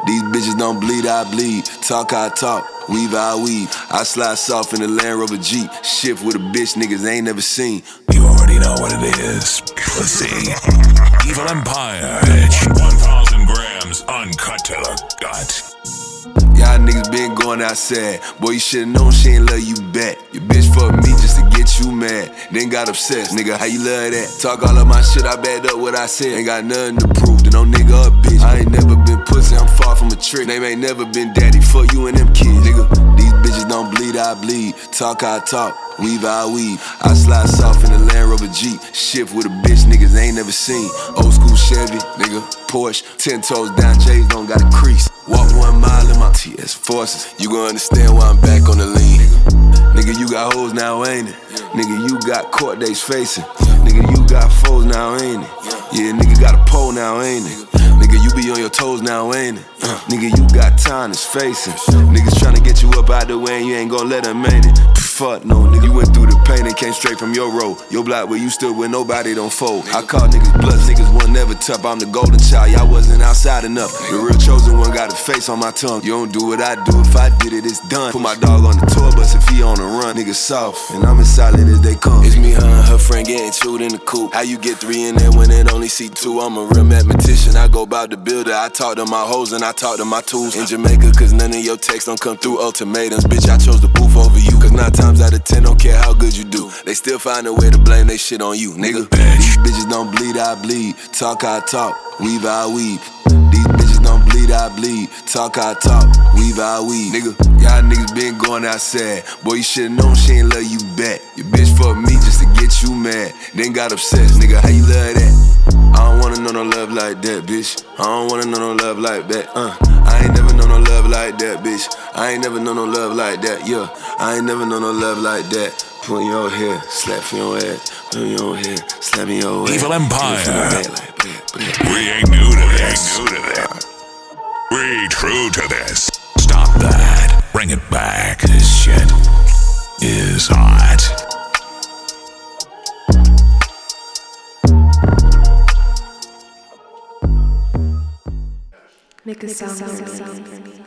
These bitches don't bleed, I bleed. Talk, I talk. Weave, I weave. I slide soft in the Land Rover Jeep. Shift with a bitch niggas ain't never seen. You already know what it is. Pussy. Evil Empire. Bitch. 1,000 grams uncut to the gut. Y'all niggas been going outside. Boy, you should've known she ain't love you back. Your bitch fucked me just to get you mad. Then got obsessed, nigga, how you love that? Talk all of my shit, I backed up what I said. Ain't got nothing to prove to no nigga or bitch. I ain't never been pussy, I'm far from a trick. Name ain't never been daddy, fuck you and them kids, nigga. These bitches don't bleed, I bleed. Talk, I talk. Weave, I weave. I slide soft in the Land Rover Jeep. Shift with a bitch niggas ain't never seen. Old school Chevy, nigga, Porsche. 10 toes down, J's don't got a crease. Walk 1 mile in my TS Forces. You gon' understand why I'm back on the lean. Nigga, you got hoes now, ain't it? Nigga, you got court dates facing. Nigga, you got foes now, ain't it? Yeah, nigga got a pole now, ain't it? Nigga, you be on your toes now, ain't it? Nigga, you got time that's facing. Niggas tryna get you up out the way and you ain't gon' let them make it. Fuck no, nigga, you went through the pain and came straight from your road. Your block where you stood where nobody don't fold. I call niggas bloods, niggas won't never tough. I'm the golden child, y'all wasn't outside enough. The real chosen one got a face on my tongue. You don't do what I do, if I did it, it's done. Put my dog on the tour bus if he on the run. Niggas soft, and I'm as solid as they come. It's me, her, and her friend getting chewed in the coop. How you get 3 in there when it only see 2? I'm a real mathematician, I go about the builder. I talk to my hoes and I talk to my tools. In Jamaica, cause none of your texts don't come through ultimatums. Bitch, I chose the booth over you, cause 9 times out of 10, don't care how good you do. They still find a way to blame they shit on you, nigga. These bitches don't bleed, I bleed. Talk, I talk. Weave, I weave. These bitches don't bleed, I bleed. Talk, I talk. Weave, I weave. Nigga, y'all niggas been going outside. Boy, you should've known she ain't love you back. Your bitch fucked me just to get you mad. Then got obsessed, nigga, how you love that? I don't wanna know no love like that, bitch. I don't wanna know no love like that, I ain't never know no love like that, bitch. I ain't never know no love like that, yeah. I ain't never know no love like that. Put in your hair, slap in your ass. Put in your hair, slap in your ass. Evil Empire. We ain't new to this. We true to this. Stop that. Bring it back. This shit is hot. Make a sound.